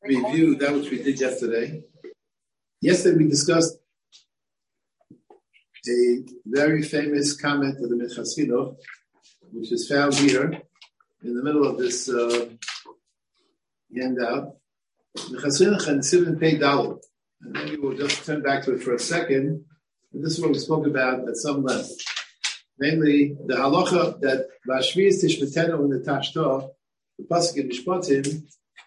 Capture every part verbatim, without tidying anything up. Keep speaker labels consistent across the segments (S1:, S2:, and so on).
S1: review that which we did yesterday. Yesterday we discussed a very famous comment of the Minchas Chinuch, which is found here in the middle of this uh, handout. Minchas Chinuch and Sivan Pei Daled. And maybe we'll just turn back to it for a second. And this is what we spoke about at some length. Namely, the halacha that Vashvias Tishmetenu in the Tashto, the pasuk in Mishpatim.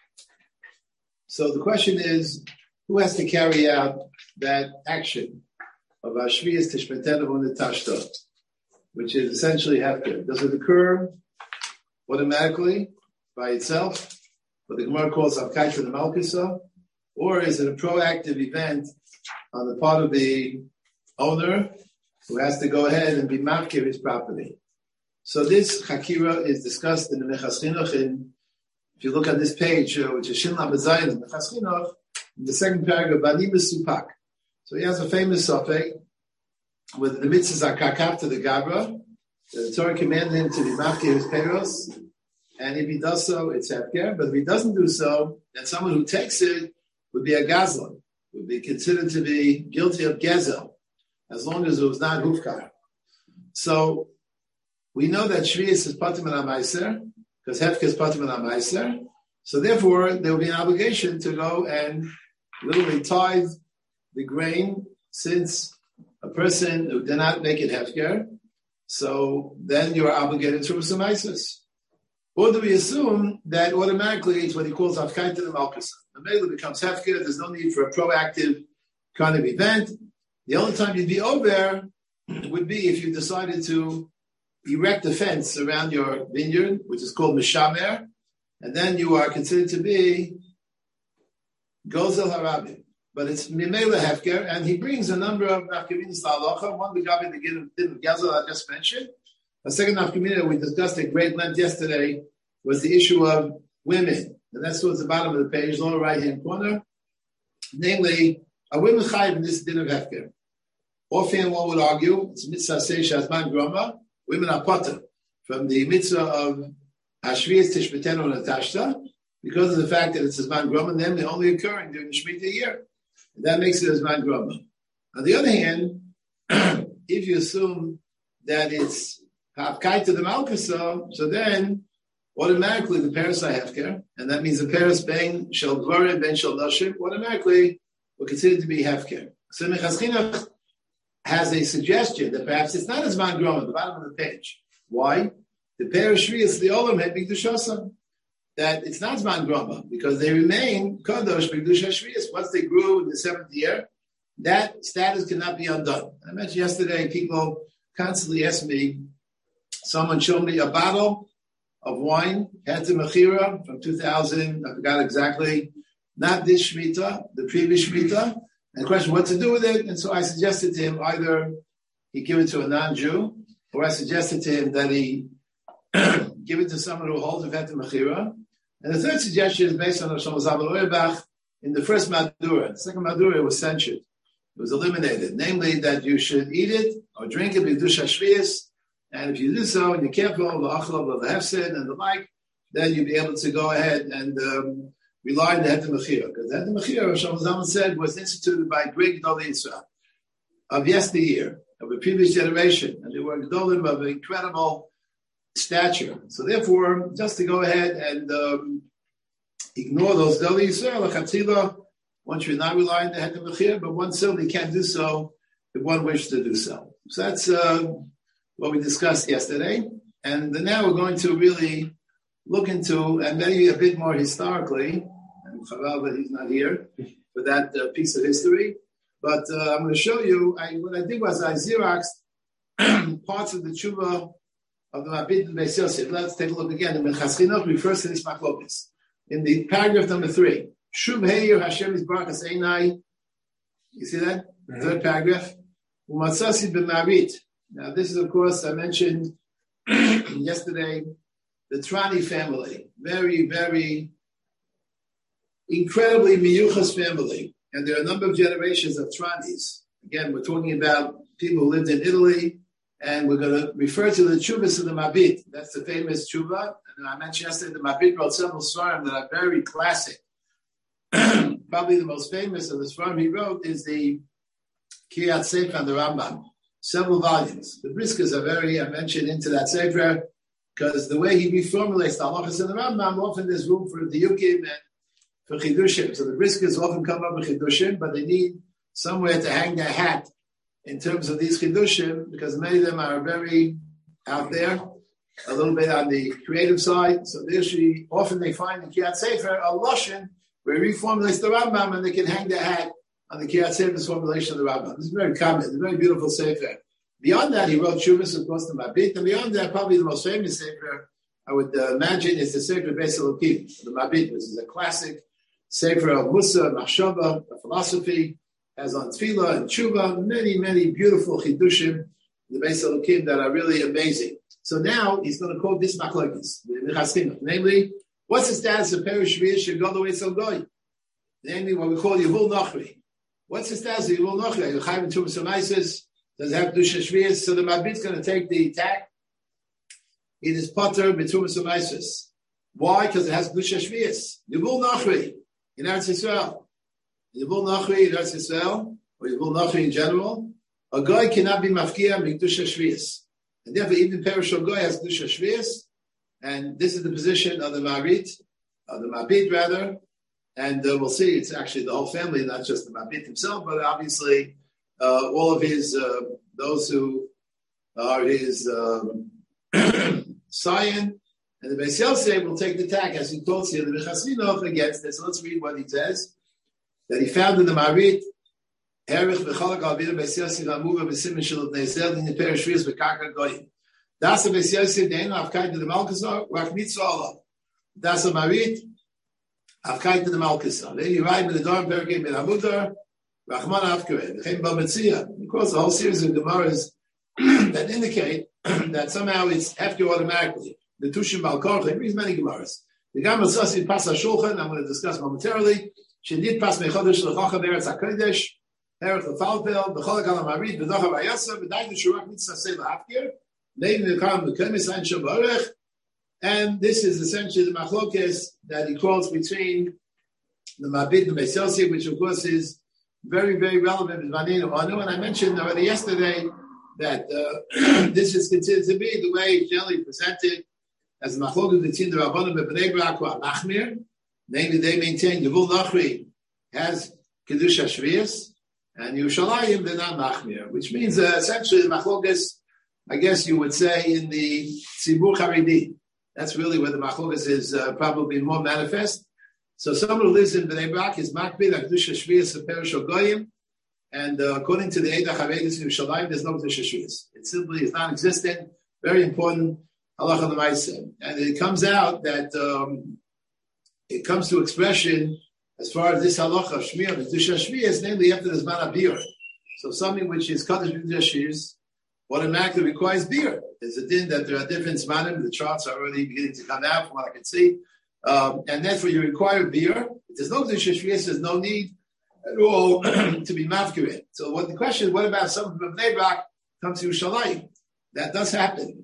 S1: So the question is, who has to carry out that action of Vashvias Tishmetenu in the Tashto, which is essentially hefker? Does it occur automatically by itself, what the Gemara calls Avkaita the Malkisa, or is it a proactive event on the part of the owner who has to go ahead and be mafkir his property? So this chakira is discussed in the Minchas Chinuch. In, if you look at this page, uh, which is Shin Lamed Zayin in the Minchas Chinuch, in the second paragraph, Bani Besupak. So he has a famous suffix with the mitzvahs are kakav to the Gabra. The Torah commanded him to be mafkir his peros, and if he does so, it's hefker. But if he doesn't do so, then someone who takes it would be a gazlan, would be considered to be guilty of gezel, as long as it was not hufkar. So we know that shvius is patim and amaiser, because hefker is patim and amaiser. So therefore, there will be an obligation to go and literally tithe the grain, since a person who did not make it hefker, so then you are obligated to some isis. Or do we assume that automatically it's what he calls Avkaita the Malkisa? The Mela becomes hefker, there's no need for a proactive kind of event. The only time you'd be over would be if you decided to erect a fence around your vineyard, which is called Mishamer, and then you are considered to be Gozel Harabim. But it's Mimela Hefker, and he brings a number of Nafkaminas La'alocha. One, the Gabi, the Din of Gezel I just mentioned. A second Nafkamina we discussed at great length yesterday was the issue of women. And that's towards the bottom of the page, lower right-hand corner. Namely, a women chayiv in this Din of Hefker. Often one would argue, it's mitzvah say shazman groma, women are potter from the mitzvah of Hashviyas Tishmetenu Natashta, because of the fact that it's Zman Groma, and then they're only occurring during the Shemitah year. And that makes it Zman Groma. On the other hand, if you assume that it's Hafkai to the Malkasa, so then automatically the Paris are Hefker, and that means the Paris Ben Shel Gvarim Ben Shel Nashim, automatically we're considered to be Hefker. So Minchas Chinuch has a suggestion that perhaps it's not as Zman Groma at the bottom of the page. Why? The Paris Shvius, the Olam had Bigdushasam. That it's not Zman Groma, because they remain Kadosh B'Kedusha Shvius. Once they grew in the seventh year, that status cannot be undone. I mentioned yesterday, people constantly ask me, someone showed me a bottle of wine, Heter Mechira, from two thousand, I forgot exactly, not this Shemitah, the previous Shemitah, and the question, what to do with it? And so I suggested to him, either he give it to a non-Jew, or I suggested to him that he give it to someone who holds a Heter Mechira. And the third suggestion is based on Rosh Hashanah in the first Madura. The second Madura was censured. It was eliminated. Namely, that you should eat it or drink it b'Kedusha Shvius. And if you do so, and you're careful of the Achlav of the Hefsid and the like, then you'll be able to go ahead and um, rely on the Heter Mechira. Because the Heter Mechira, Rosh Hashanah said, was instituted by great Gedolei Yisrael of yesteryear, of a previous generation. And they were Gedolim of incredible stature. So therefore, just to go ahead and um, ignore those Gedolei Yisrael, Chatzila, one should not rely on the Heter Mechira, but one certainly can do so if one wishes to do so. So that's uh, what we discussed yesterday. And now we're going to really look into, and maybe a bit more historically, and Chaval that he's not here for that uh, piece of history, but uh, I'm going to show you, I, what I did was I Xeroxed parts of the Tshuva of the Mabit and Beis Yosef. Let's take a look again. The Minchas Chinuch refers to this machlokes in the paragraph number three. Shub Heir Hashem is Barachas Einai. You see that? Mm-hmm. Third paragraph. Umatzasi b'Marit. Now this is, of course, I mentioned yesterday, the Trani family. Very, very incredibly miyuchas family. And there are a number of generations of Tranis. Again, we're talking about people who lived in Italy. And we're going to refer to the Tshuvas of the Mabit. That's the famous Tshuva. And I mentioned yesterday the Mabit wrote several svarim that are very classic probably the most famous of the Sfarim he wrote is the Kiryat Sefer and the Rambam, several volumes. The Briskas are very, I mentioned, into that Sefer, because the way he reformulates the halachas in the Rambam, often there's room for diukim and for chidushim. So the Briskas often come up with chidushim, but they need somewhere to hang their hat in terms of these chidushim, because many of them are very out there, a little bit on the creative side. So they usually, often they find in Kiryat Sefer a lashon where he reformulates the Rambam, and they can hang their hat on the Kiryat Sefer's formulation of the Rambam. This is very common. It's a very beautiful Sefer. Beyond that, he wrote Shuvas, of course, the Mabit, and beyond that, probably the most famous Sefer, I would uh, imagine, is the Sefer Beis Elokim, the Mabit. This is a classic Sefer of Musa, Machshava, philosophy, has on Tefillah and Tshuva, many, many beautiful Chidushim, the Beis Elokim, that are really amazing. So now, he's going to quote this Machlokes, the Mechaschina, namely, what's the status of Perish Shvius Shegodo Eitzel Goy? Namely, what we call Yevul Nochri. What's the status of Yevul Nochri? You Chayim Tumas Omaisis, does it have Dusha Shvius? So the Mabit's going to take the attack. It is Potter B'Tumas Omaisis. Why? Because it has Dusha Shvius. Yevul Nochri in Eretz Yisrael. Yevul Nochri in Eretz Yisrael, or Yevul Nochri in general, a Goy cannot be Mafkia Mikdusha Shvius. And therefore, even Perish Goy has Dusha Shvius. And this is the position of the Marit, of the Mabit rather, and uh, we'll see it's actually the whole family, not just the Mabit himself, but obviously uh, all of his, uh, those who are his um, Sion, and the Beis Yosef will take the attack, as he quotes here, the Mechaschina against this. Let's read what he says, that he found in the Marit, Herich v'chalak al-vida Beis Yosef amuva b'simen shel bnei Israel in the Perish Shvius b'karka goyim. Das a Beis Yosef dein afkait to the Malkasar, rach mitzvah Allah. Das a Marit, afkait to the Malkasar. Then you write in the Dorm Perkei Ben Amudar, Rachman Afkaret, Chem Ba Metzia. Of course, a whole series of Gemaras that indicate that somehow it's hefker automatically. The Tushim Balkar, he brings many Gemaras. The Gamal Sasi Pas HaShulchan, I'm going to discuss momentarily. Shedid Pas Mechodesh L'chacha Beretz HaKodesh, Herech L'falpel, B'cholak Al Marit, B'docha V'ayasa, B'day D'Shurach Mitzvah Sei L'Afkir, and this is essentially the machlokes that he quotes between the Mabit and Beis Yosef, which of course is very, very relevant in Vaninu Anu. And I mentioned already yesterday that uh, this is considered to be the way it's generally presented as the machlokes between the Rabbanim and Bnei Brak or Machmir. Namely, they maintain Yevul Nochri has Kedusha Shvius, and Yerushalayim they're not Machmir, which means uh, essentially the machlokes, I guess you would say, in the Tzibur Haredi. That's really where the machlokes is uh, probably more manifest. So someone who lives in Bnei Brak is Makbid, Kedusha Shvius, a Perish Goyim, and uh, according to the Eidah Haredis in Yerushalayim, there's no Kedusha Shvius. It simply is non-existent. Very important halacha l'maaseh. And it comes out that um, it comes to expression as far as this halacha of Shmir, Kedusha Shvius, namely after the Zman HaBir. So something which is Kaddish Kedusha Shvius automatically requires beer. There's a din that there are different zmanim. The charts are already beginning to come out from what I can see. Um, and therefore you require beer. If there's no Kedusha Shvius, there's no need at all to be mafkirin. So what the question is, what about someone from Bnei Brak comes to Yerushalayim? That does happen.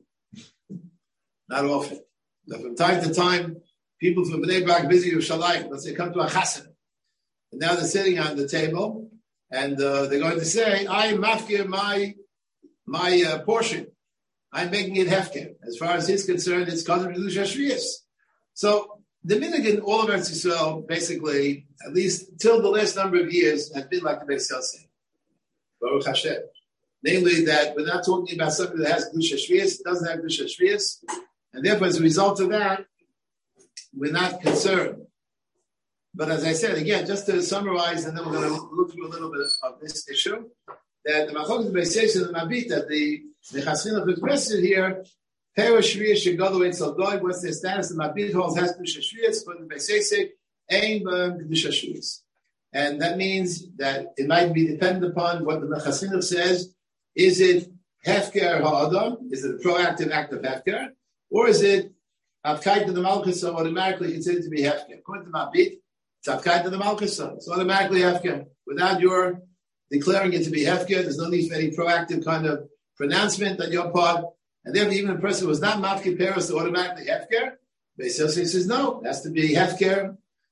S1: Not often. But from time to time, people from Bnei Brak visit Yerushalayim. Let's say come to a chassan. And now they're sitting on the table and uh, they're going to say, I am mafkir my my uh, portion. I'm making it hefker. As far as he's concerned, it's Kaddish Kedusha Shvius. So the minhag in all of Eretz Yisrael, basically, at least till the last number of years, has been like the Beis Yosef. Baruch Hashem. Namely, that we're not talking about something that has Kedusha Shvius, doesn't have Kedusha Shvius, and therefore, as a result of that, we're not concerned. But as I said, again, just to summarize, and then we're going to look through a little bit of this issue, that the Machlokes of Beis Yosef and the Mabit, that the Mechaschina expressed here, Perish Shvius Shegodo Eitzel Goy, what's their status? The Mabit holds has Kedusha Shvius, but the Beis Yosef ain't Kedusha Shvius. And that means that it might be dependent upon what the Mechaschina says. Is it Hefker Ha'adam? Is it a proactive act of Hefker? Or is it Avkait to the Malchus automatically considered to be Hefker? According to Mabit, it's Avkait to the Malchus. It's automatically Hefker. Without your declaring it to be Hefker, there's no need for any proactive kind of pronouncement on your part. And therefore, even a person who was not Mafkir Paris to automatically Hefker, Beis Yosef says no, it has to be Hefker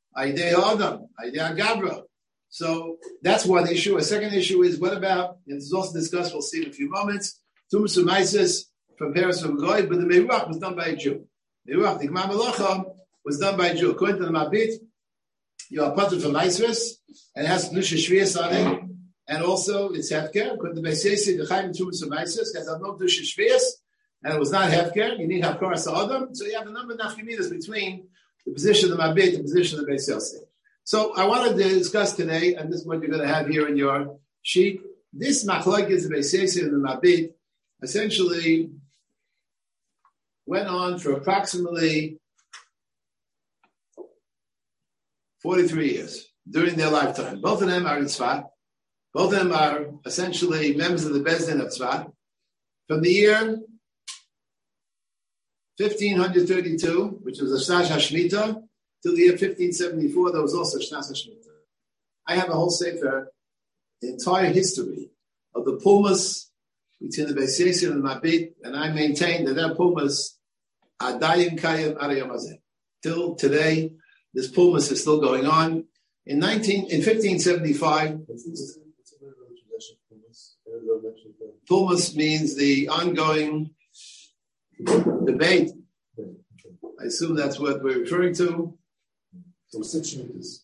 S1: Aidei Adam, Aidei Agabra. So that's one issue. A second issue is what about, and this is also discussed, we'll see in a few moments, Tumas Umaisis from Paris from Goy, but the Meruach was done by a Jew. Meruach, the Gemara Melacha, was done by a Jew. According to the Mabit, you are part of from Maisris, and it has Nusha Shvias on it, and also it's Hefker. According to Beis Yosef, the Chaim Tumas Umaisis has no Nusha Shvias, and it was not Hefker. You need Hafkar Sa'adam, so you have a number of nafkaminas between the position of the Mabit and the position of Beis Yosef. So I wanted to discuss today, and this is what you're going to have here in your sheet. This machlokes of Beis Yosef and the Mabit essentially went on for approximately forty-three years during their lifetime. Both of them are in Tzfat. Both of them are essentially members of the Bezdin of Tzfat. From the year fifteen thirty-two, which was the Shnas HaShmita, till the year fifteen seventy-four, there was also Shnas HaShmita. I have a whole sefer, the entire history of the Pulmas between the Beis Yosef and the Mabit, and I maintain that that Pulmas are Dayim Kayim Arayom Hazeh. Till today, this Pulmas is still going on. In nineteen, in fifteen seventy-five, Pulmas means the ongoing debate. I assume that's what we're referring to.
S2: So six meters.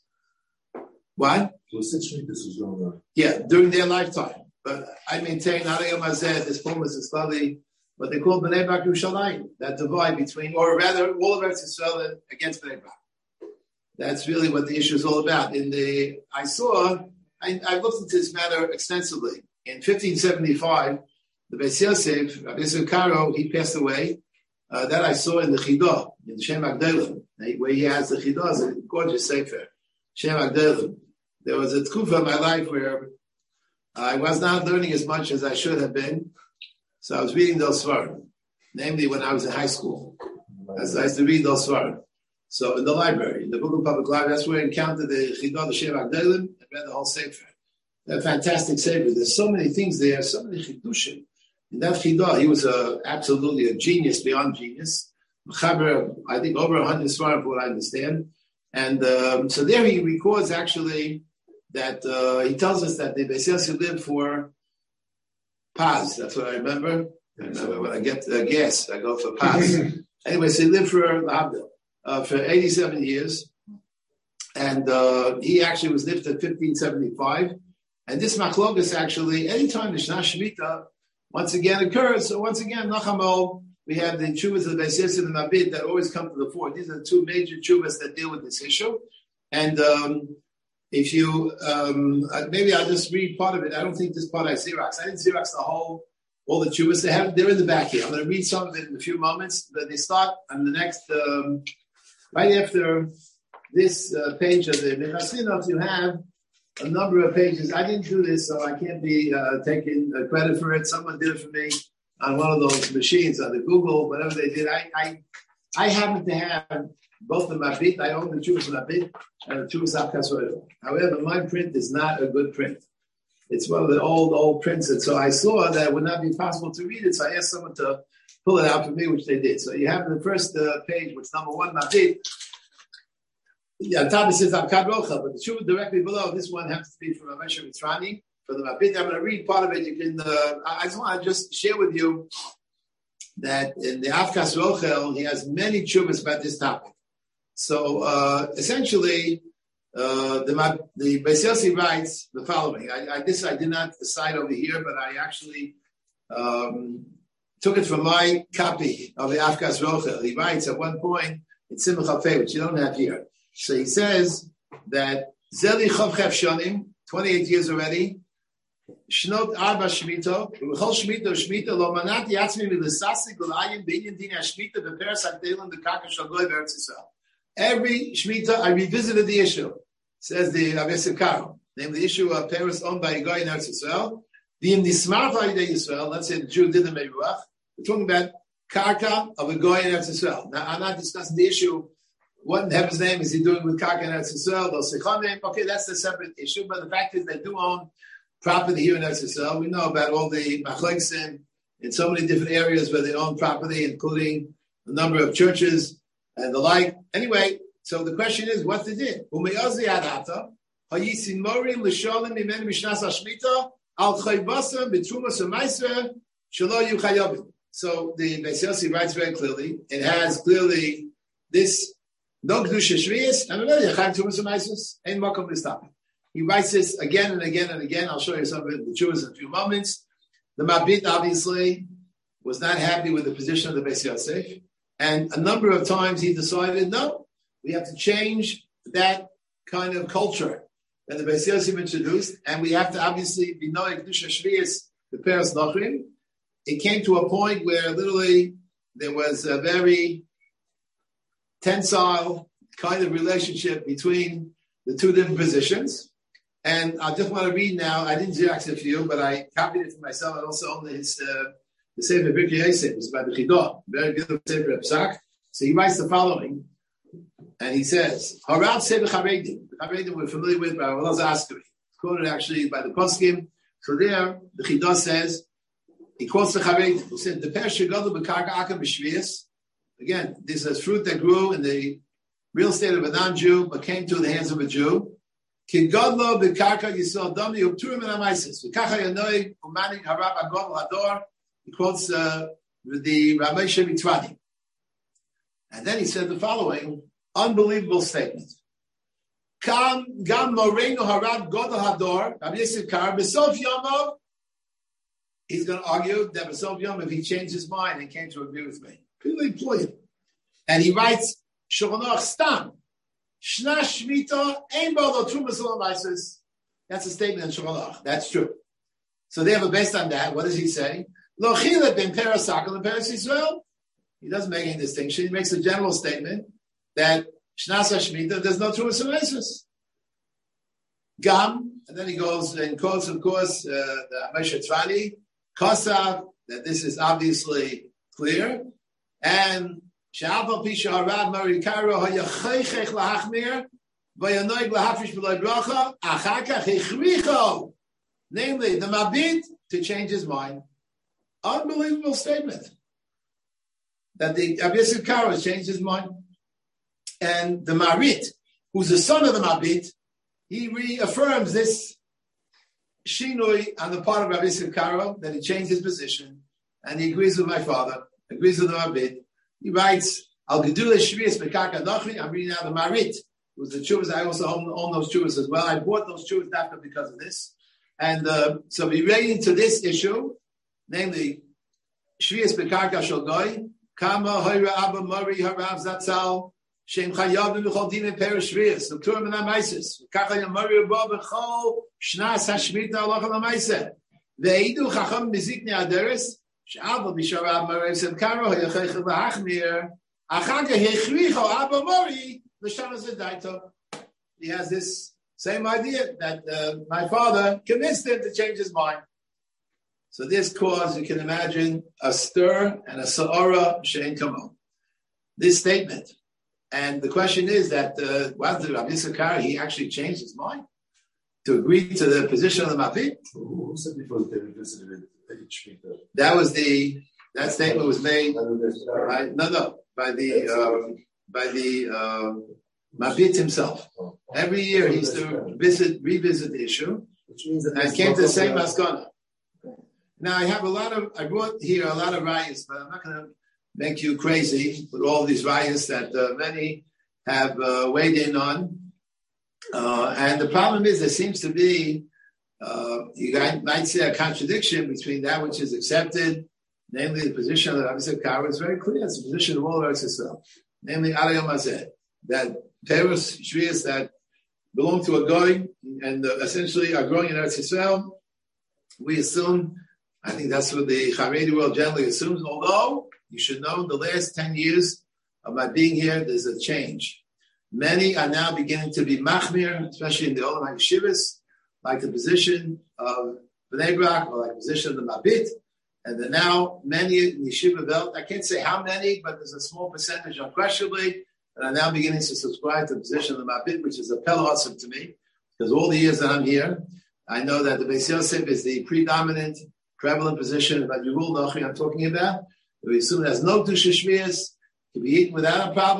S1: What?
S2: So six meters was going on.
S1: Yeah, during their lifetime. But I maintain Arayom Hazeh, this Pulmas is probably what they call Bnei Brak Yerushalayim, that divide between, or rather, all of Eretz Yisrael against Bnei Brak. That's really what the issue is all about. In the, I saw, I, I looked into this matter extensively. In fifteen seventy-five, the Beis Yosef, Rabbi Yosef Karo, he passed away. Uh, that I saw in the Chidah, in Shem Agdelim, where he has the Chidah, it's a gorgeous sefer, Shem Agdelim. There was a tkufa in my life where I was not learning as much as I should have been. So I was reading those Svarim, namely when I was in high school. As I used to read those Svarim. So in the library, in the Book of Public Library, that's where I encountered the Chidah, the Shem Agdelim, and read the whole sefer. That fantastic sefer. There's so many things there, so many chidushim. In that Chidah, he was a, absolutely a genius beyond genius. Mechaber, I think over a hundred Svarim, for what I understand. And um, so there he records actually that uh, he tells us that the Beis Yosef lived for Paz. That's what I remember. I remember when I get uh, gas, I go for Paz. Anyway, so he lived for uh, for eighty-seven years. And uh, he actually was lived at fifteen seventy-five. And this machlokas actually, anytime the Shnas Shemitah once again occurs, so once again, Nachamol, we have the chuvas of the Beis Yosef and the Mabit that always come to the fore. These are the two major chuvas that deal with this issue. And um, if you, um, maybe I'll just read part of it. I don't think this part I Xerox. I didn't Xerox the whole, all the chuvas. They have, they're in the back here. I'm going to read some of it in a few moments. But they start on the next, um, right after this uh, page of the Mechasinot, you have a number of pages. I didn't do this, so I can't be uh, taking uh, credit for it. Someone did it for me on one of those machines, on the Google, whatever they did. I I, I happen to have both the Mabit. I own the Jewish Mabit and the Jewish Avkas. However, my print is not a good print. It's one of the old, old prints. And so I saw that it would not be possible to read it. So I asked someone to pull it out for me, which they did. So you have in the first uh, page, which is number one, Mabit. Yeah, on top it says Avkad Rocha, but the truth directly below, this one happens to be from Rav Moshe Mitrani. For the Mabit, I'm going to read part of it. You can. Uh, I just want to just share with you that in the Avkas Rochel, he has many chuvas about this topic. So uh, essentially, uh, the the Beis Yosef writes the following. I, I, this I did not decide over here, but I actually um, took it from my copy of the Avkas Rochel. He writes at one point in Simcha Chafei, which you don't have here. So he says that Zeli Chavchev Shonim, twenty-eight years already, Shnot Arba Shmito, V'chol Shmito Shmito Lo Manati Yatzmi Milisasik L'Ayin B'Inyan Dina Shmita B'Peres Agdelim D'Kaka Shagoy B'Eretz Yisrael. Every Shmita, I revisited the issue, says the Rav Yosef Karo, namely the issue of Peres owned by a guy in Eretz Yisrael. V'im Nismar V'Ayidei Yisrael, let's say the Jew did the Meruach. We're talking about Karka of a guy in Eretz Yisrael. Now, I'm not discussing the issue. What in heaven's name is he doing with Karka and Eretz Yisrael? Those Sechonim. Okay, that's a separate issue. But the fact is they do own property here in Eretz Yisrael. We know about all the machleksim in so many different areas where they own property, including a number of churches and the like. Anyway, So the question is, what's the din? Umeyazi adata, hayisin morim l'sholim imen mishnas hashmita al chaybasa b'trumas ha'maiseh shelo yu chayavim. So the Beis Yossi writes very clearly. It has clearly this no kedusha shvius and another yachayim trumas ha'maiseh ain't makom l'stop. He writes this again and again and again. I'll show you some of it, the Jews in a few moments. The Mabit obviously was not happy with the position of the Beis Yosef, and a number of times he decided, no, we have to change that kind of culture that the Beis Yosef introduced, and we have to obviously be knowing kedusha shvius the Peres Nochrim. It came to a point where literally there was a very tensile kind of relationship between the two different positions. And I just want to read now. I didn't Xerox it for you, but I copied it for myself. I also own his uh, the Sefer Birkei Yosef. It's by the Chidah, very beautiful Sefer Psak. So he writes the following, and he says, "Harav Sefer Charedim." The Charedim we're familiar with by Elazar Askari. It's quoted actually by the Poskim. So there, the Chidah says, he quotes the Charedim. He said, "The Per Shegadol B'Karka Akam B'Shvius." Again, this is fruit that grew in the real estate of a non-Jew, but came to the hands of a Jew. Kigodlo b'karka yisrael dami upturim and amaisis. V'kacha yanoi umanik harab agod hador. He quotes uh, the Ramesha Mitzvadi. And then he said the following unbelievable statement. Kam gam moreinu harab god hador. Rabbi Yisrael Kar b'sof yomov. He's going to argue that b'sof yomov, if he changed his mind and came to agree with me. Really employed. And he writes Shulchan Aruch Stam. Shna Shmita ein ba'lo trumas u'lamaises. That's a statement in Shulchan Aruch. That's true. So they have a based on that. What does he say? Lo chilek ben Peres Sakel and Peres Yisrael. He doesn't make any distinction. He makes a general statement that Shnas Shmita, there's no trumas u'lamaises. Gam, and then he goes and quotes, of course, uh, the Ramesha Tzvani, Kosav, that this is obviously clear, and Shalpal Pisha Harav Marikaro Hayachaychech Lahachmir Vayanoig Lahafish B'Loi Bracha Achakach Hichricho, namely the Mabit, to change his mind. Unbelievable statement that the Rabbi Yosef Karo has changed his mind, and the Marit, who's the son of the Mabit, he reaffirms this shinui on the part of Rabbi Yosef Karo that he changed his position, and he agrees with my father, agrees with the Mabit. He writes, Al Gedula Shvius B'Karka Nochri. I'm reading now the Marit, who's the chuvas. I also own, own those chuvas as well. I bought those chuvas after because of this. And uh, so we relating to this issue, namely, Shvius B'Karka Shogoi, Kama Hoira Abba Mari Harav Zatzal, Shem Chayav B'Chol Din Peres Shvius, L'Ktur Min HaMaises, Kacha Yamari Rabba B'Chol Shnas HaShmita Aloch HaMaiseh, Ve'idu Chacham Mizikni Aderes, Sh'Abba B'Sharav Mari Sem Karo Hayachaych L'Achmir, Achaka Hechricho Abba Mari L'Shana Zedaito. He has this same idea that uh, my father convinced him to change his mind. So this caused, you can imagine, a stir and a sa'ara she'en kamon. This statement. And the question is that, uh, was the Rabbi Yisrael, he actually changed his mind to agree to the position of the Mabit?
S2: Who said before they revisited it?
S1: That was the, that statement was made by, no, no, by the, um, by the, um, Mabit himself. Every year he used to visit, revisit the issue, and came to the same maskana. Now I have a lot of, I brought here a lot of riots, but I'm not going to make you crazy with all these riots that uh, many have uh, weighed in on. Uh, and the problem is there seems to be, uh, you might say a contradiction between that which is accepted, namely the position of the Rabbi Yisrael Karo is very clear. It's the position of all Eretz Yisrael, namely Arayom Hazeh, that Peres Shvius that belong to a goy and uh, essentially are growing in Eretz Yisrael, we assume, I think that's what the Haredi world generally assumes, although you should know the last ten years of my being here, there's a change. Many are now beginning to be machmir, especially in the Olam HaYeshivas, like the position of Bnei Brak, or like the position of the Mabit, and then now many in Yeshiva Belt, I can't say how many, but there's a small percentage, unquestionably, that are now beginning to subscribe to the position of the Mabit, which is a pelosum to me, because all the years that I'm here, I know that the Beis Yosef is the predominant, prevalent position about Yerul Nochi I'm talking about. We assume it has no Dusha Shvius, can be eaten without a problem,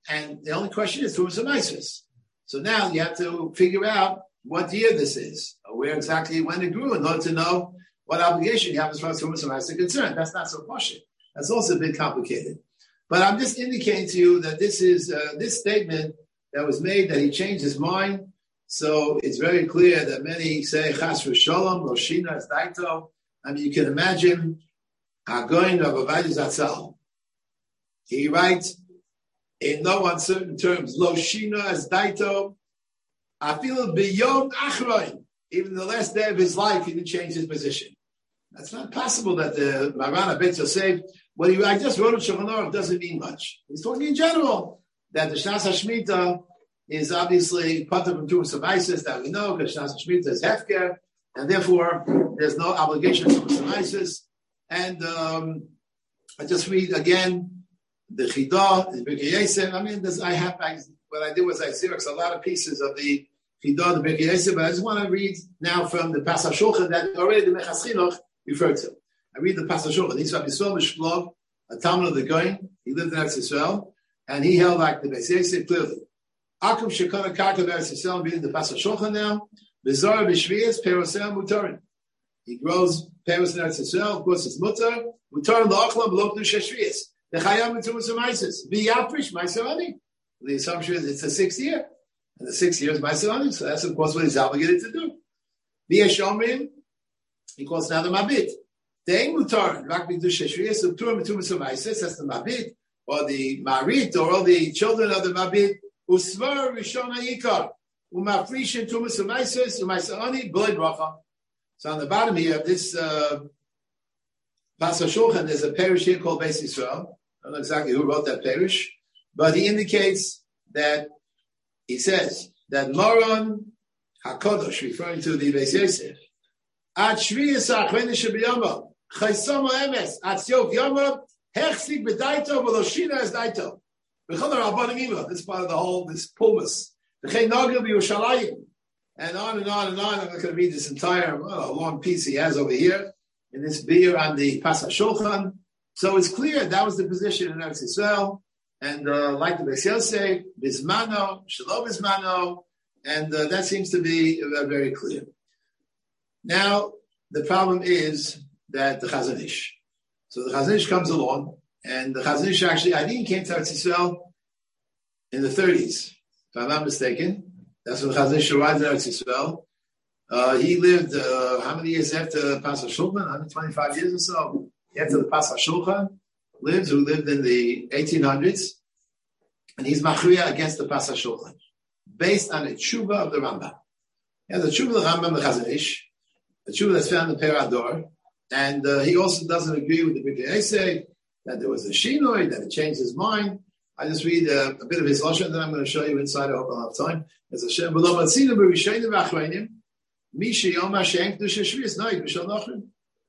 S1: and the only question is Tumas Hamaisis. So now you have to figure out what year this is, or where exactly when it grew, in order to know what obligation you have as far as Tumas Hamaisis is concerned. That's not so poshut. That's also a bit complicated. But I'm just indicating to you that this is uh, this statement that was made that he changed his mind. So it's very clear that many say Chas v'Sholom, Loshina as Daito. I mean, you can imagine Hagoyin Rav Ovadia Zatzal. He writes in no uncertain terms, Loshina as Daito. I feel beyond Achroin. Even the last day of his life, he didn't change his position. That's not possible that the Maran HaBeit Yosef, what he, I just wrote in Shulchan Aruch doesn't mean much. He's talking in general that the Shnas HaShmita is obviously part of Tumas Hamaisis that we know, because Shnas HaShmita is Hefker, and therefore there's no obligation to Tumas Hamaisis. And um, I just read again the Chidah, the Birkei Yosef. I mean, this, I have, I, what I did was I xeroxed a lot of pieces of the Chidah, the Birkei Yosef, but I just want to read now from the Pas HaShulchan that already the Mechas Chinuch referred to. I read the Pas HaShulchan. He's Rabbi Yisrael Mishplog, a Talmud of the Goyin. He lived in Eretz Yisrael, and he held like the Beis Yosef clearly. Akum shekona karka Eretz Yisrael, reading the Pas HaShulchan now. Bezor b'shviyas perosel mutarin. He grows peros in Eretz Yisrael. Of course, it's mutar. Mutarin la'achlam lo p'nusha shviyas. The chayam mitumas hamaisis. V'yaprish ma'aseh. The assumption is it's the sixth year, and the sixth year is ma'aseh. So that's of course what he's obligated to do. V'yashomrim. He calls now the mabit. Dein mutar rak b'kedusha shviyas u'turim mitumas hamaisis. That's the mabit, or the marit, or all the children of the mabit. Usvar rishon ha'ikar u'mafrishin tumas hamaisis u'ma'aseh b'lei bracha. So on the bottom here of this uh, Pas HaShulchan, there's a parish here called Beis Yisrael. I don't know exactly who wrote that parish, but he indicates that he says that Moron HaKodosh, referring to the Beis Yosef, Ad Shviyas HaAchveni Shebiyama, Chaysama Emes, Ad Siok Yama, Hechsik B'daito, V'loshina Es Daito. V'chol HaRabbanim Ima, this part of the whole, this pulmus. V'chei Nagel B'Yushalayim. And on and on and on. I'm not going to read this entire well, long piece he has over here in this beer on the Pas HaShulchan. So it's clear that was the position in Eretz Yisrael. And uh, like the Beis Yosef, Bismano, Shalom Bismano, and uh, that seems to be uh, very clear. Now, the problem is that the Chazon Ish. So the Chazon Ish comes along, and the Chazon Ish actually, I think he came to Eretz Yisrael in the thirties, if I'm not mistaken. That's when Chazon Ish arrived in Eretz Yisrael. Uh, he lived, uh, how many years after Pas HaShulchan? one hundred twenty-five years or so. After the Pas HaShulchan lived, who lived in the eighteen hundreds. And he's machriya against the Pas HaShulchan, based on the tshuva of the Rambam. Yeah, the tshuva of the Rambam, the Chazon Ish, the tshuva that's found in Perador. And uh, he also doesn't agree with the Birkei Yosef, that there was a shinoi, that it changed his mind. I just read uh, a bit of his lashon, then I'm going to show you inside. I hope I'll have time. As a Shem, below Matzina b'Rishayim v'Achreinim, Misha Yom HaShem Kedusha Shviyas Noig B'Shal Nochrim.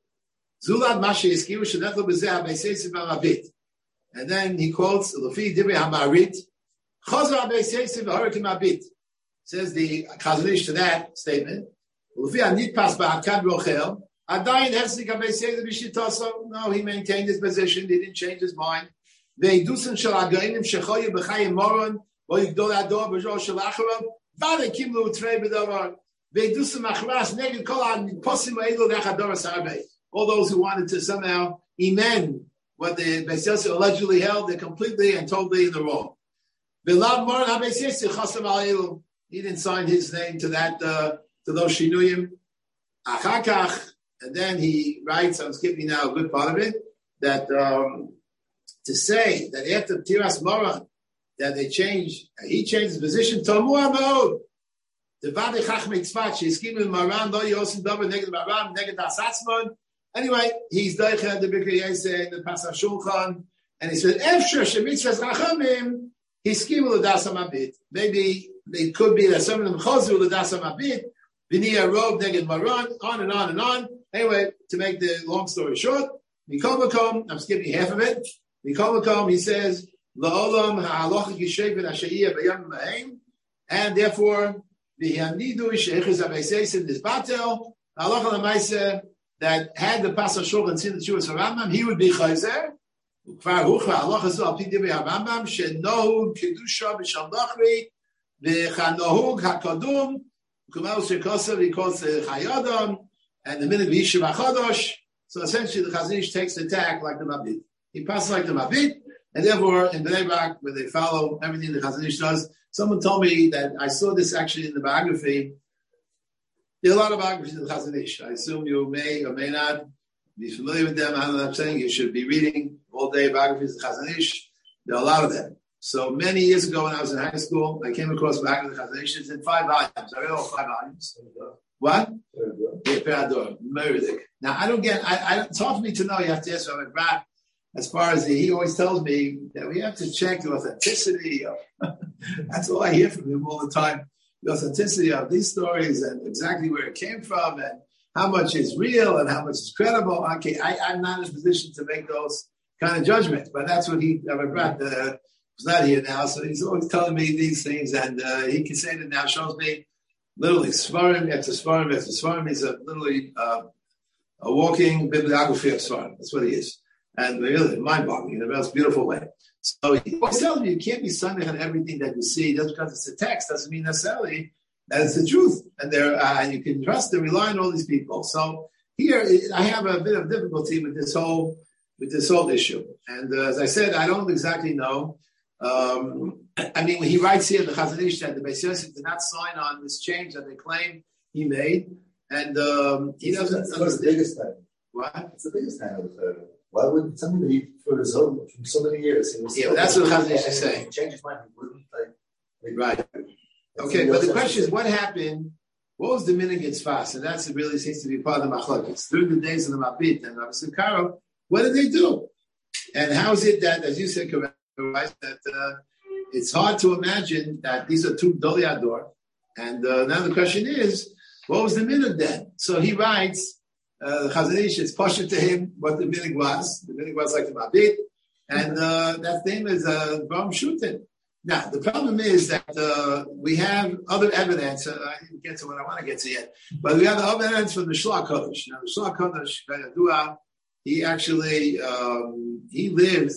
S1: Zulad Masha Yiskiru Shadechlo B'Zeh HaBeis Yosef HaMabit. And then he quotes Lefi Divrei HaMarit, Chazar HaBeis Yosef v'Harakim Mabit. Says the Chazon Ish to that statement. Lefi HaNitpas Ba'akad Rochel. Adayin Hefsik HaBeis Yosef B'Shitaso. No, he maintained his position. He didn't change his mind. Ve'dusen shel hagainim shechoyu b'chayim moron v'yigdol ador b'zor shel acharav v'alekim lo utrei b'davar ve'dusen machras neged kol ha'posim ha'elu v'achador ha'sarbei. All those who wanted to somehow amend what the Beis Yosef allegedly held, they're completely and totally in the wrong. V'lav moron ha'Beis Yosef chasam ha'elu. He didn't sign his name to that, uh, to those shinuyim. Achakach, and then he writes, I'm skipping now a good part of it, that, um, to say that after Tiras Moran, that they changed, he changed his position, Tomu Amod. The Vadi Chachmei Tzfat, she's giving Maran, lo yosin dover, neged Maran, neged Asatzman. Anyway, he's Deicha, the Birkei Yosef, the Pas HaShulchan, and he said, Efshar Shemitzvahs Rachamim, he's giving L'das HaMabit. Maybe it could be that some of them Chozu L'das HaMabit, V'niyah Rov, neged Maran, on and on and on. Anyway, to make the long story short, Mikol Makom, I'm skipping half of it. He says, and therefore, that had the Pas HaShulchan seen the Tshuvas Rambam, he would be chayzer, וכבר הוכרע, הלכה זו, על פי דברי הרמב"ם, שנהוג קדושה בשלדוכרי, וכנהוג הקדום, וכמו שכוסר ויקוס חיודון, and the minute Yishuv HaChadosh. So essentially, the Chazon Ish takes the attack like the Mabit. He passes like the Mabit, and therefore, in Bnei Brak, where they follow everything the Chazon Ish does, someone told me that I saw this actually in the biography. There are a lot of biographies in the Chazon Ish. I assume you may or may not be familiar with them. I don't know what I'm saying. You should be reading all day biographies of the Chazon Ish. There are a lot of them. So many years ago when I was in high school, I came across biography of the Chazon Ish. It's in five volumes. I read all five volumes. What? Now, I don't get, I, I, it's hard for me to know, you have to ask Rabbi Brat, as far as he, he always tells me that we have to check the authenticity of, that's all I hear from him all the time, the authenticity of these stories and exactly where it came from and how much is real and how much is credible. Okay, I, I'm not in a position to make those kind of judgments, but that's what he, Rabbi Brat, uh, was not here now, so he's always telling me these things, and uh, he can say that now, shows me literally, Svarim after Svarim after Svarim. He's a literally uh, a walking bibliography of Svarim. That's what he is. And really, mind-boggling in the most beautiful way. So he always tells me you can't be sunning on everything that you see. Just because it's a text doesn't mean necessarily that it's the truth. And there, uh, and you can trust and rely on all these people. So here, I have a bit of difficulty with this whole, with this whole issue. And uh, as I said, I don't exactly know. Um, I mean, when he writes here, the Chazon Ish that the Beis Yosef did not sign on this change that they claim he made, and um, he doesn't.
S2: That's, that's the biggest thing.
S1: What?
S2: It's the biggest thing. Of the, why would something that he for his own from so many years?
S1: Yeah, that's what the Chazon Ish is saying.
S2: Change his mind. He wouldn't like.
S1: Right. Okay, but the question is, what happened? What was the minhag fast? And that's really seems to be part of the machlokes through the days of the Mabit and Rabbi Karo. What did they do? And how is it that, as you said, correct? Right, that uh, it's hard to imagine that these are two Doli Ador. And uh, now the question is, what was the minhag then? So he writes, uh, Chazon Ish, it's posher to him what the minhag was. The minhag was like the Mabit. And uh, that name is uh, Bam Shutin. Now, the problem is that uh, we have other evidence. Uh, I didn't get to what I want to get to yet. But we have the other evidence from the Shlach Kodesh. Now, the Shlach Kodesh, Kayadua, he actually, um, he lived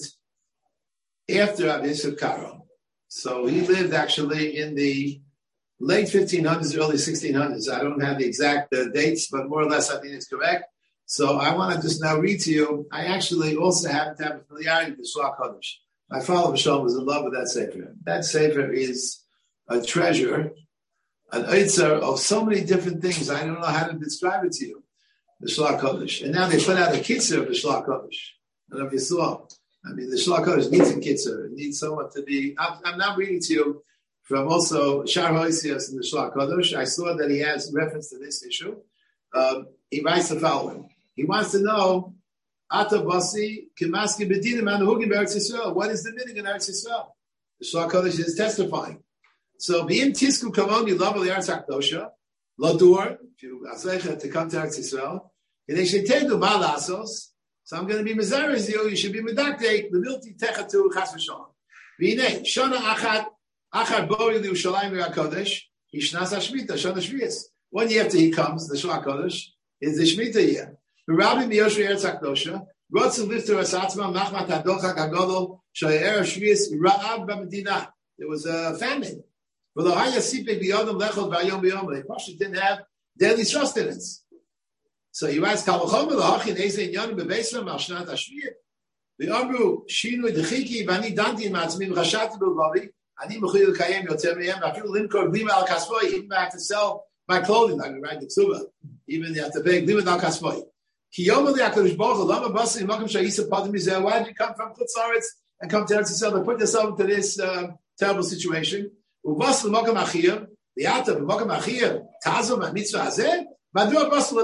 S1: after Rabbi Yosef Karo. So he lived actually in the late fifteen hundreds, early sixteen hundreds. I don't have the exact uh, dates, but more or less I think it's correct. So I want to just now read to you. I actually also happen to have a familiarity with the Shlach Kodesh. My father, Shalom, was in love with that Sefer. That Sefer is a treasure, an oitzer of so many different things. I don't know how to describe it to you, the Shlach Kodesh. And now they put out a kitzur of the Shlach Kodesh. I don't know if you saw. I mean, the Shlach Kodesh needs a kitzur. It needs someone to be... I'm, I'm now reading to you from also Shar Hoisias in the Shlach Kodesh. I saw that he has reference to this issue. Um, he writes the following. He wants to know, Ata Basi, Kimaski Bedinim Anuhugim Eretz Yisrael. What is the minhag in Eretz Yisrael? The Shlach Kodesh is testifying. So, B'im Tisku Kamoni Laval Eretz HaKdosha, Ladur, if you Azlecha to come to Eretz Yisrael, Yedeshetedu Ma Lasos. So I'm going to be Mazaris you. You should be Medakte, Levilti Techatu Chas V'Shalom. V'inei, Shana Achat, Achat Bori L'Yushalayim V'Akodesh, Yishnas HaShmita, Shana Shvias. One year after he comes, the Shlach Kodesh, is the Shmita year. Rabbi Miyoshua Eretz HaKdosha, Rotzu Lifter Asatzma, Machmat HaDochak HaGodol, Shayera Shvias, Ra'ab B'Medina. There was a famine. V'lohaya Sipek B'Yodam Lechot V'Ayom B'Yom. They probably didn't have daily sustenance. So he writes, Kalachom L'Hachin Ezein Yonim B'Beisram Al Shnat HaShviyah. V'Amru Shinu D'Chiki V'Ani Danti Matzmi V'Chashati B'Vavi Ani Mechuy L'Kayem Yoter Me'em V'Afilu Limkor Glima Al Kaspoy. Even I have to sell my clothing, like we write the Tzuba. Even you have to pay Glima Al Kaspoy. Ki Yom L'Yakadosh Baruch Hu Lama Basi Makom Sha'isa Padim Mizeh. Why did you come from Chutz La'aretz and come to Eretz Yisrael to put yourself into this uh, terrible situation? U'Bas L'Makom Achiyah V'Yata L'Makom Achiyah Tazom HaMitzvah Hazeh. Why did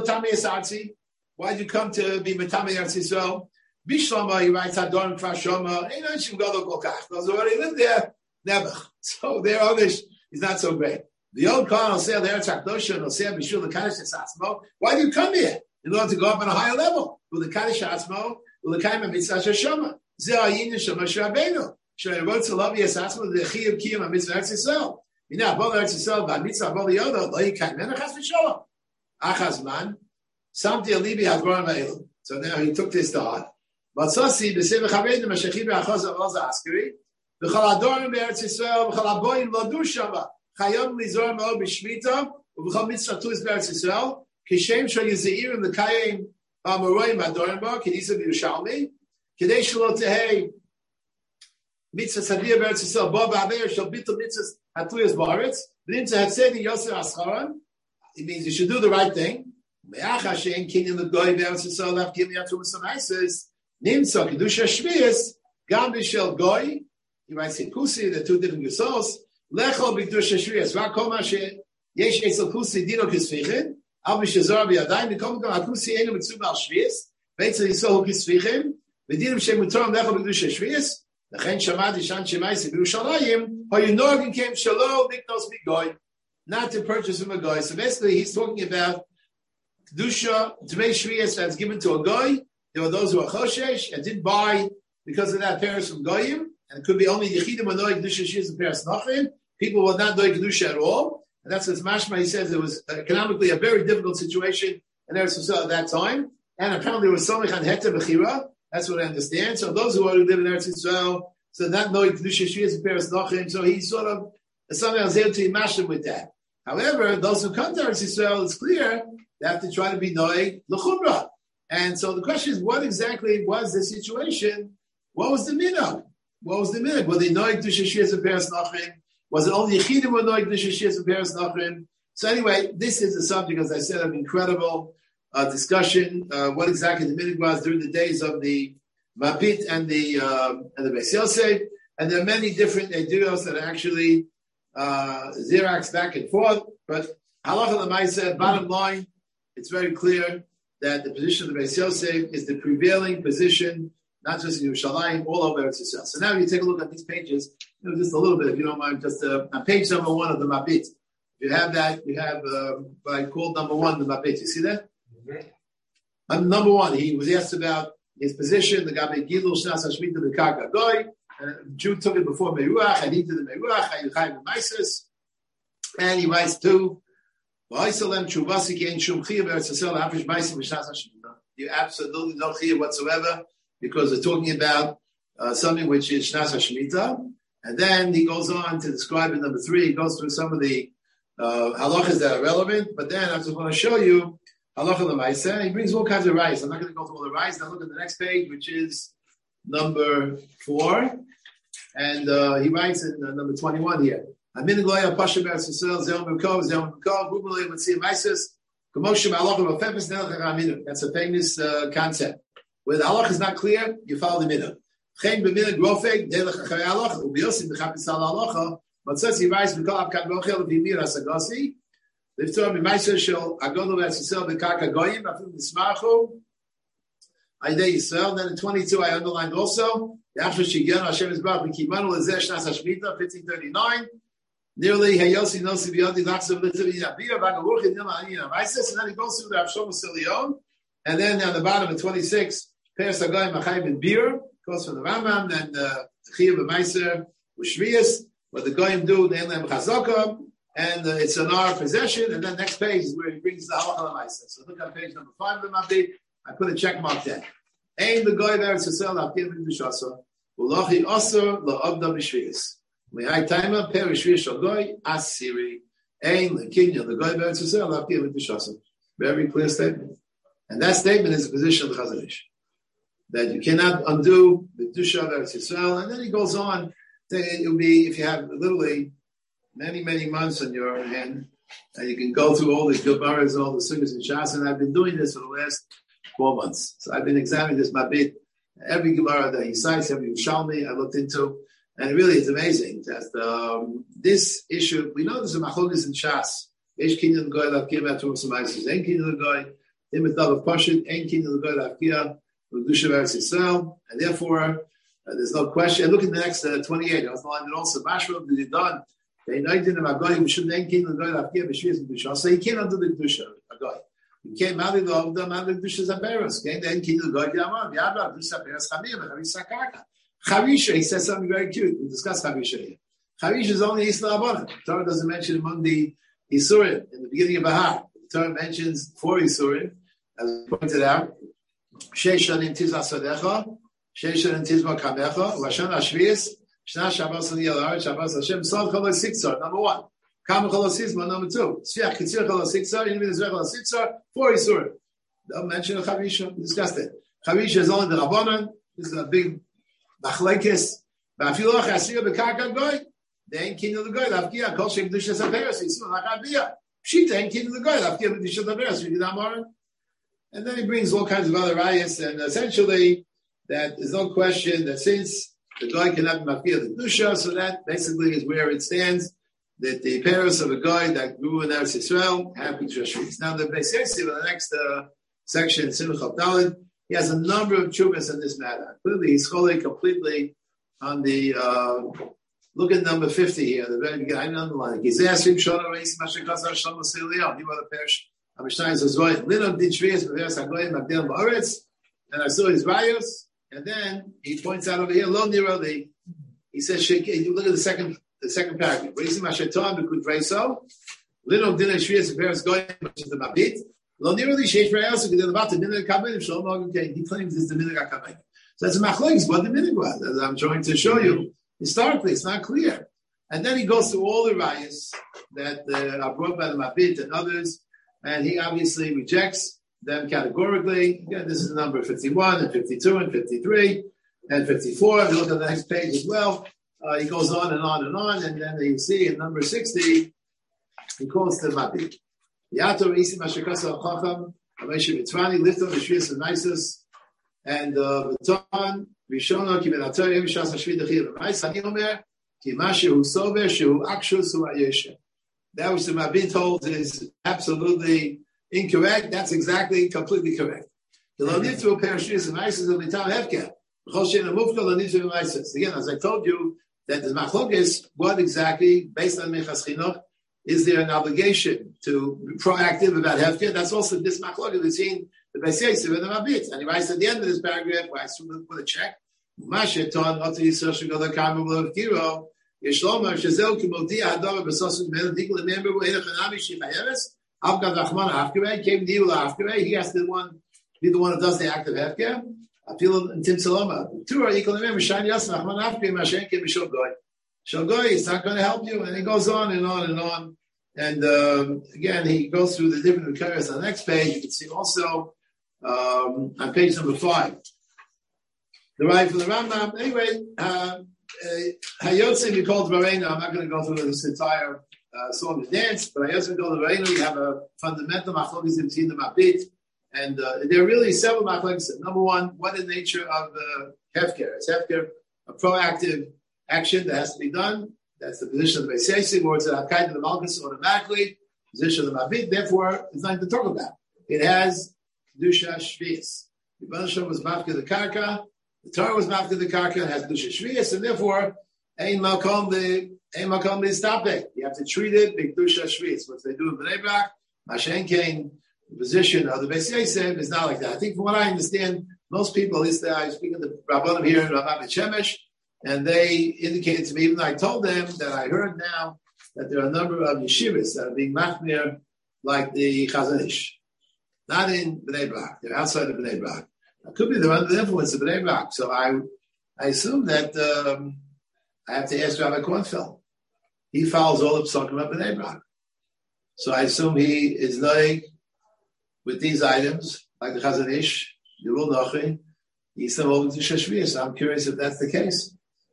S1: you come to be Metame Eretz Yisrael? Bishlama, he writes, Hador Kfar Shoma. Ain't no Shim Gadol Kolkach. Those who already lived there, never. So their Amish is not so great. The old Khan will say, the Eretz HaKdosha, and will say, Bishul the Kaddish Atzmo. Why do you come here? In order to go up on a higher level. With the Kaddish Atzmo, with the Kaim HaMitzvah Shoma. Zeh Ayin Shoma Sh'Rabbeinu. Sh'Rei Rot Tzalav Yasatzmo, the Chiyuv Kiyam HaMitzvah Eretz Yisrael. You know, Abol Eretz Yisrael, B'Mitzvah Abol Yoda, Lo Yikayim Menachas V'Sholom. Achazman, Samti Alibi Hadvarim Ha'elu. So now he took this to heart. Matzasi b'seva chavedim ashechi b'achaz avaz askeri v'chal adorim be'eretz Yisrael v'chal aboyim ladur shama chayom lizor ma'od b'shmita v'chal mitzvah tuis be'eretz Yisrael kishem shal yizeirim l'kayim ha'amoroyim adorim ba k'nisa b'Yerushalmi k'dei shelo tehei mitzvah tzadiyah be'eretz Yisrael ba ba'aveir shal bitul mitzvah hatuyas ba'aretz v'nim tzeh yosef ascharan. It means you should do the right thing. Me'ach Hashem kinyan l'goy be'eretz Yisrael la'avkim yatrum s'amaises Nimtza kedusha shvius gam b'shel goy. He writes in Kusi, the two different gesos. Lechol b'kedusha shvius. V'akol ma she yesh esel Kusi dino kisvichim. Al b'shezor b'yadayim. V'kom gam haKusi enu mitzvah al shvius. V'etzel yisol kisvichim. V'dinim shem mutoram lechol b'kedusha shvius. L'chen shamad ishan shemaisi b'Yerushalayim. Hoyunogin came shalom niknos b'goy. Not to purchase from a goy. So basically, he's talking about kedusha dmei shvius that's given to a goy. There were those who were choshesh and didn't buy because of that Paris from goyim, and it could be only yechidim or no kedusha shias and Paris nachrim. People were not doing kedusha at all, and that's what Mashma he says. It was economically a very difficult situation in Eretz Yisrael at that time, and apparently there was something on heter bechira. That's what I understand. So those who already live in Eretz Yisrael, so not knowing kedusha shias and Paris nachrim, so he sort of something else there to imagine with that. However, those who come to Eretz Yisrael, it's clear they have to try to be noeg l'chumrah. And so the question is, what exactly was the situation? What was the minhag? What was the minhag? Were they noig kedusha shias and Paris nachrim? Was it only yechidim were noig kedusha shias and Paris nachrim? So anyway, this is a subject, as I said, of incredible uh, discussion. Uh, what exactly the minhag was during the days of the Mabit and the uh, and the Beis Yosef, and there are many different ideas that are actually uh, zirax back and forth. But halacha l'maaseh, bottom line, it's very clear that the position of the Beis Yosef is the prevailing position, not just in Yerushalayim, all over Eretz Yisrael. So now you take a look at these pages, you know, just a little bit, if you don't mind, just uh, on page number one of the Mabit. If you have that, you have uh, what I called number one, the Mabit. You see that? Mm-hmm. On number one, he was asked about his position, the Gabi Gilul Shnas Hashmita B'Karka Goy. Uh, Jew took it before Meruach, and he did the Meruach, Hayuchayim Maisis. And he writes too, you absolutely no chiyuv whatsoever, because they're talking about uh, something which is Shnas HaShemitah. And then he goes on to describe in number three, he goes through some of the uh, halachas that are relevant, but then I just want to show you halacha l'maaseh. He brings all kinds of rights. I'm not going to go through all the rights. Now look at the next page, which is number four. And uh, he writes in uh, number twenty-one here. That's a famous uh, concept. Where the halach is not clear, you follow the minhag. Then in twenty-two, I underlined also fifteen thirty-nine. Nearly Hayosi Nosi Biyodi Laksav Litivina Bia Bagaruch and Nilma Anina Isis, and then he goes through the Avshom Silion, and then on the bottom of twenty-six, Peres Hagoyim Achayim and Beer, goes from the Rambam, then the Chiyav and Meiser with Shvius, what the Goyim do, the Enlam Chazaka, and uh, it's in our possession, and then next page is where he brings the Halacha Meiser. So look at page number five of the Mabdi, I put a check mark there. Ain the Goy Eretz Yisrael Akim in B'Shasa, Ulochi Osir La'Avda B'Shvius. Lehai Taima Perish Vishagoy Asiri Ein Lekinya the Goy Eretz Yisrael Akim in B'Shasa. Very clear statement, and that statement is the position of the Chazon Ish, that you cannot undo the Kedusha of Eretz Yisrael. And then he goes on. It will be if you have literally many many months on your hand, and you can go through all the Gemara's, all the Sukkos and Shas. And I've been doing this for the last four months. So I've been examining this Mabit. Every Gemara that he cites, every Yerushalmi I looked into, and it really is amazing that um, this issue. We know there's a machlokes in Shas. Eish kinyan goy lafkia v'atum s'maisus. Ein kinyan goy imitav of pashut. Ein kinyan goy lafkia v'dusha v'eretz Yisrael. And therefore, uh, there's no question. And look at the next uh, twenty-eight. I was lying also. Mashma did it done. They united him agoy. We shouldn't ein kinyan goy lafkia v'shvius v'dusha. So he can't undo the kedusha agoy. You can't marry the of them and the kedusha zaberos. Can't ein kinyan goy yamam yabba kedusha zaberos chamim and chavisha karka. Chavisha, he says something very cute. We discussed Chavisha here. Chavisha is only Isla Abana. The Torah doesn't mention among the Isurim in the beginning of Bahar. The Torah mentions four Isurim, as we pointed out. Sheish Shanim Tizah Sadecha, Sheishan and Tizma Kamecha, Lashon Hashvius, Shna Shabbos Aliyah, Shabbos Hashem, Sod Chol Siksar, number one. Kam Chol Sisma, number two. Tzviach Kitzir Chol Siksar, Invi Nizvech Chol Siksar, four Yisurim. Don't mention Chavisha, we discussed it. Chavisha is only the Rabbanan, this is a big Machlekes, Ba'afiloch Asir B'Karka Goy, they ain't king of the Goy, Lavkia, Kol Shek Dushas Aperes, Yisrael Hakabiyah. Pshita ain't king of the Goy, Lavkia B'Dushas Aperes, we did Amaran. And then he brings all kinds of other rayas, and essentially, that there's no question that since the guy cannot be mafia the kedusha, so that basically is where it stands. That the parents of a guy that grew in Eretz Yisrael have kedusha shvius. Now the Beis Yosef in the next uh, section, Simchot Daled, he has a number of chuvas in this matter. Clearly, he's holding completely on the uh, look at number fifty here. The very beginning, I underline. He's asking Shona Reis Mashikasar Shlomo Silion. He was a perish. Amishtain says, "Right, Lino did shvius b'veres hagoyim magdil ba'aretz," and I saw his rayos. And then he points out over here, lo nirali. He says, you look at the second, the second paragraph. Reizim hasheton b'kud reiso, lino dinah shvius b'veres goyim, which is the mabit. Lo nirali sheish rayos gedel about the minhag kamedim shalom again. He claims it's the minhag kamedim. So that's a machlokes. What the minhag was, as I'm trying to show you historically, it's not clear. And then he goes through all the rayos that uh, are brought by the mabit and others, and he obviously rejects them categorically. Again, this is number fifty-one and fifty-two and fifty-three and fifty-four. If you look at the next page as well, uh, he goes on and on and on, and then you see in number sixty, he calls the Mabit. Yato Isi Mashakasa Chacham, Amesha Mitzvani, lift up the Shvius and Nisus, and the Ton, Rishona, Kibenator, Evishas Hashvid Achil, Rais, Hani Omer, Kimashu Sober, Shu Akshu Su Ayesha. That which the Mabit holds is absolutely incorrect. That's exactly, completely correct. Again, as I told you, that the machlokes, what exactly, based on Mechas Chinuch, is there an obligation to be proactive about hefker? That's also this machlokes between the Beis Yosef and the Mabit. And he writes at the end of this paragraph, where I put a check, Masheton, Otter Yisrael, Shigol HaKarmel, Kiro, Yeshlomer, Shazel, Kimodi, Hadar, Besosun, Melodikal, Member, Enochanami, Shichayeres, Avgad Rahman Afkere, came Deal Afkere, he has to the one, be the one that does the act of hefker. I feel in Tim Saloma. Two are equal to remember, Shani Yas, Rahman Afkere, Mashen, Kim, Shogoy. Shogoy, it's not going to help you. And he goes on and on and on. And um, again, he goes through the different recurrence on the next page. You can see also um, on page number five. The right from the Rambam. Anyway, uh, Hayotze, we called Varena. I'm not going to go through this entire uh, song and dance, but Hayotze, we called Varena. We have a fundamental machlokes between the Mabit. And uh, there are really several machlokes. Number one, what is the nature of uh, hefker? Is hefker a proactive action that has to be done? That's the position of the Beis Yosef, or it's a kind of the Malchus automatically, position of the Mabit, therefore, it's nothing to talk about. It has Kedusha Shvius. The Rebbeinu was Mafka the Karka, the Torah was Mafka the Karka, it has Kedusha Shvius, and therefore, Ein Malkom the Ein Malkom the stop it. You have to treat it with Kedusha Shvius. What they do in Bnei Brak, Mashen Kain, the position of the Beis Yosef is not like that. I think from what I understand, most people, at least I speak of the Rabbanim here in Ramat Shemesh, and they indicated to me, even though I told them that I heard now that there are a number of yeshivas that are being machmir like the Chazon Ish. Not in Bnei Brak. They're outside of Bnei Brak. It could be they're under the influence of Bnei Brak. So I I assume that um, I have to ask Rabbi Kornfeld. He follows all the psukim of Bnei Brak. So I assume he is like with these items, like the Chazon Ish, Yerul Nochi, he's still over to Shashviyah. So I'm curious if that's the case.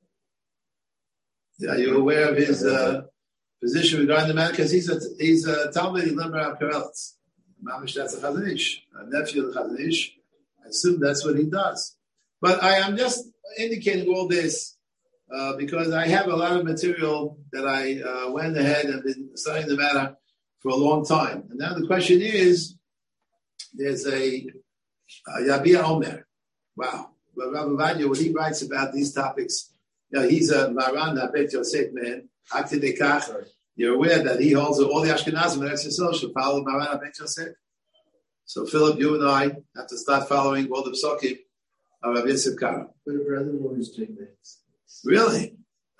S1: Are you aware of his uh, position regarding the matter? Because he's a he's a Talmud Limber Perelitz. Mamish, that's a Chazon Ish, a nephew of the Chazon Ish. I assume that's what he does. But I am just indicating all this uh, because I have a lot of material that I uh, went ahead and been studying the matter for a long time. And now the question is, there's a uh, Yabia Omer. Wow. But Rabbi Vadia, when he writes about these topics, you know, he's a Maran Bet Yosef man. You're aware that he holds all the Ashkenazim and Eretz Yisrael should follow Maran Bet Yosef. So Philip, you and I have to start following all the psukim of Rabbi Yosef Karo.
S2: But a brother always doing this.
S1: Really?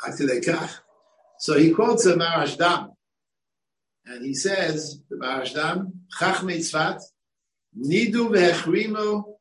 S1: So he quotes a Marash Dam, and he says, the Marash Dam, Chachmei Tzfat, Nidu ve'echrimo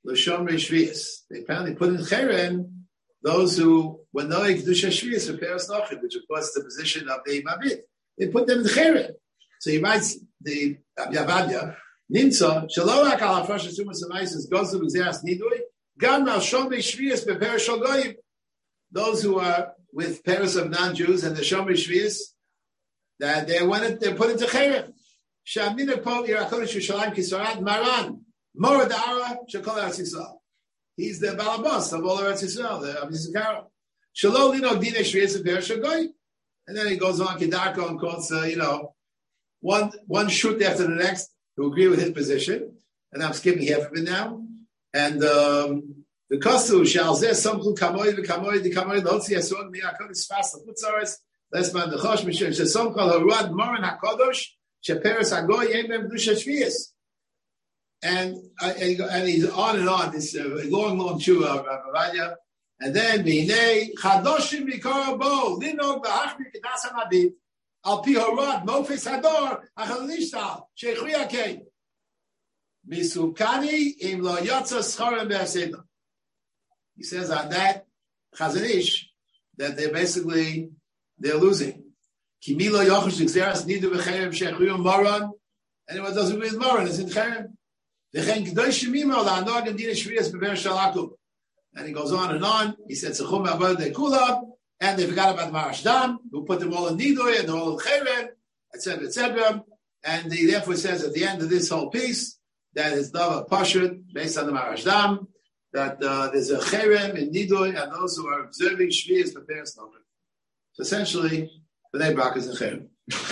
S1: l'shomrei shvius. They apparently put in cheren those who were noig kedusha shvius for peres nochid, which of course is the position of the mabit. They put them in cheren. So he writes the Abiyavadia, Nimtza shelo rak al hafrasha sumas amaises gozu b'zeras nidui gam al shomrei shvius beperes shel goyim. Those who are with pairs of non-Jews and the Shomer Shvius, that they wanted, they're put into Cherem. Shamina Pol Yerakodesh Yerushalayim Kisarad Maran Morad Ara Shekol Eretz Yisrael. He's the balabas of all Eretz Yisrael, the Rabbi Yisrael. Shalom Lino Dine Shvius and Peres Shagoy. And then he goes on Kedarko and quotes, uh, you know, one one shoot after the next to agree with his position. And I'm skipping half of it now. And um, the kostu shall zeh somkul kamoy v'kamoy the kamoy l'otzi yasod mi hakodesh spas l'chutzares lesman dechosh mishum shesomkol harad moran hakodosh sheperes hagoy yemem dusha shvius. And uh, and he's on and on this uh, long long tshuva of Rabbi and then minei chadoshim mikor bo linog b'achmi kedas hamabit al pi harad mofes hador achalishtal sheichui hakei misukani im lo yotza schorem be'asedam. He says on that Chazon Ish that they're basically they're losing. Kimilo yochush xeras nidu v'cherem shechuyum moron. Anyone who doesn't agree with moron is in cherem. V'chen k'doshim mimo la'anog and dina shvius beber shalakum. And he goes on and on. He said tzachum avodah de kulab, and they forgot about Marash Dam, who put them all in nidoy and all in cherem, et cetera, et cetera. And he therefore says at the end of this whole piece that is davar pashut based on the Marash Dam. That uh, there's a cherem in Nidoy and those who are observing Shvius for Peres Nochid. So essentially, B'nai Brak is a cherem.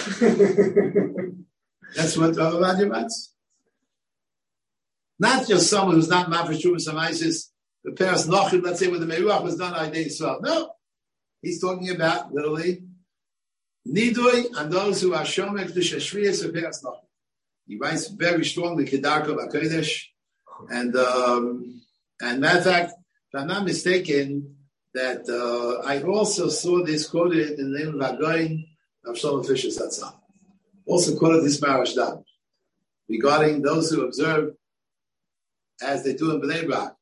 S1: That's what Rav Ovadia writes. Not just someone who's not Mafresh Trumas Amaisis, the Peres Nochid, let's say, with the Meruach was done on Day Yisrael. No. He's talking about, literally, Nidoy and those who are Shomer Kedusha Shvius for Peres Nochid. He writes very strongly, Kedarko B'Kodesh, and um, And matter of fact, if I'm not mistaken, that uh, I also saw this quoted in the name of Agoin of Shlomo Fisher Zatzal. Also quoted this Marash Dam regarding those who observe, as they do in Bnei Brak,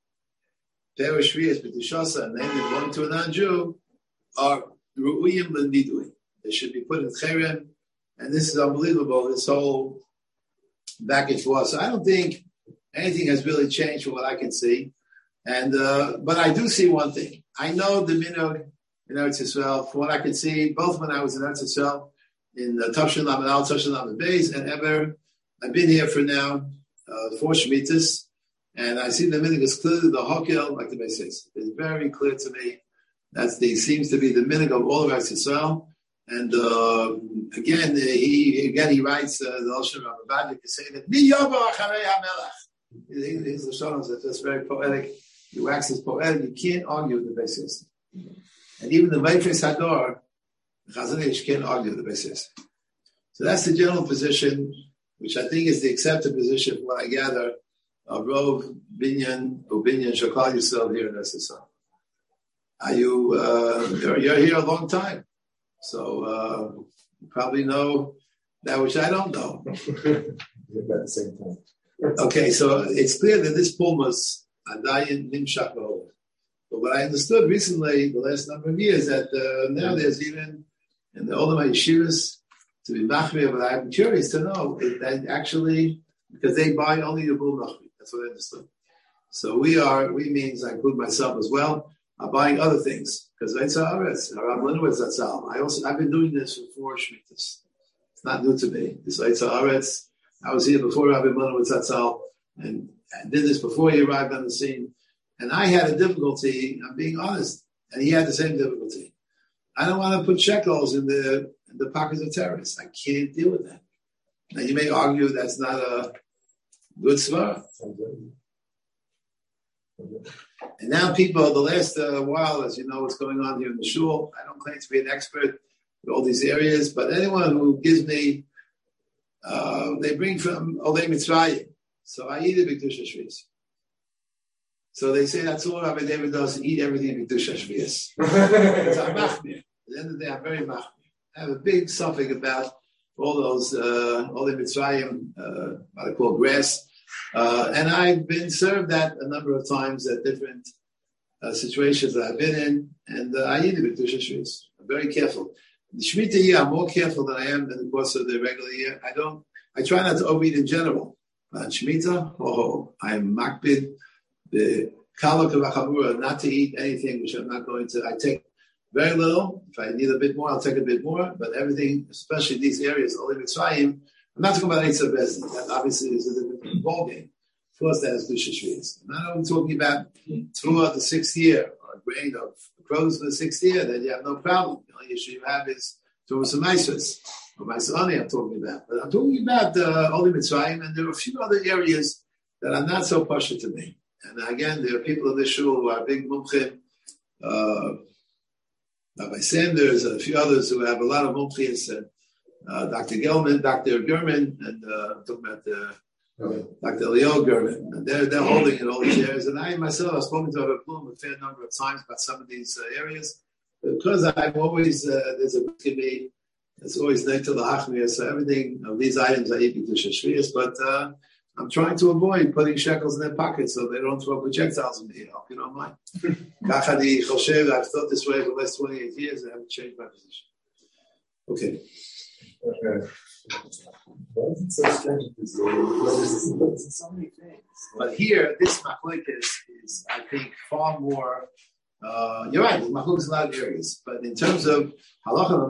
S1: Peres Shvius B'Tishosa, and namely belong to a non-Jew, are Ru'uyim L'Nidui. They should be put in Cherem, and this is unbelievable, this whole back and forth. So I don't think anything has really changed from what I can see. And uh, but I do see one thing. I know the minhag in Eretz Yisrael, from what I could see, both when I was in Eretz Yisrael, in the Tavshin Lamed Al, Tavshin Lamed Beis, and ever, I've been here for now uh, four Shemitas, and I see the minhag is clearly the Hokel, like the Beis says. It's very clear to me that the seems to be the minhag of all of Eretz Yisrael. And uh, again, he again he writes uh, the Lashon Rav Ovadia to say that Mi Yobo Acharei HaMelech. His Lashon is just very poetic. He waxes poetic. You can't argue with the basis. And even the Meifes Hador, Chazon Ish can't argue with the basis. So that's the general position, which I think is the accepted position from what I gather of Rov Binyan, or Binyan Shakal Yisrael here in S S R. Are you, uh, you're, you're here a long time. So uh, you probably know that which I don't know.
S2: At the same time.
S1: Okay, so it's clear that this poem was Adayin Nimshach B'Hov. But what I understood recently, the last number of years, that uh, now there's even in the Olam Yeshivas to be Machmir, but I'm curious to know if that actually, because they buy only the Bul Machmir. That's what I understood. So we are, we means, I include myself as well, are buying other things. Because Eitzah Aretz, Rav Linowitz Zatzal. I also, I've been doing this for four Shmitas. It's not new to me. This Eitzah Aretz, I was here before Rabbi Linowitz Zatzal, and I did this before he arrived on the scene. And I had a difficulty, I'm being honest, and he had the same difficulty. I don't want to put shekels in the in the pockets of terrorists. I can't deal with that. Now, you may argue that's not a good svara. And now people, the last uh, while, as you know what's going on here in the shul, I don't claim to be an expert in all these areas, but anyone who gives me, uh, they bring from Olei Mitzrayim. So I eat a B'Kedusha Shvius. So they say that's all Rabbi David does, eat everything in B'Kedusha Shvius. So I'm machmir. At the end of the day, I'm very machmir. I have a big suffix about all those, uh, Olei Mitzrayim, uh, what I call grass. Uh, and I've been served that a number of times at different uh, situations that I've been in, and uh, I eat it with Shvius. I'm very careful. The Shemitah year, I'm more careful than I am in the course of the regular year. I don't, I try not to overeat in general. But on Shemitah, oh, I'm makbid, the kalak of achamura, not to eat anything which I'm not going to. I take very little. If I need a bit more, I'll take a bit more. But everything, especially these areas, Oli Mitzrayim, I'm not talking about Eitzer Bezdin. That obviously is a different ballgame. Of course, that has Dusha Shvius. I'm not only talking about throughout the sixth year, or grain of grows for the sixth year, then you have no problem. The only issue you have is doing some Maisvus. Or Maisalani I'm talking about. But I'm talking about uh, Oli Mitzrayim, and there are a few other areas that are not so partial to me. And again, there are people in this shul who are big mumchim, uh, Rabbi Sanders, and a few others who have a lot of mumchias, and uh, Doctor Gelman, Doctor German, and uh, I'm talking about uh, Doctor Leo German. And they're, they're holding in all these areas. And I myself have spoken to Rabbi Blum a fair number of times about some of these uh, areas. Because I'm always, uh, there's a risk in me, it's always night to the hachmir, so everything of these items I eat because of shvius, but uh, I'm trying to avoid putting shekels in their pockets so they don't throw projectiles in me. I hope you don't mind. I've thought this way for the last twenty-eight years and I haven't changed my position. Okay.
S2: Okay. Why is it so strange? There's so many things.
S1: But here, this machlokes is, is, I think, far more. Uh, you're right. Machlokes is a lot of areas, but in terms of halacha.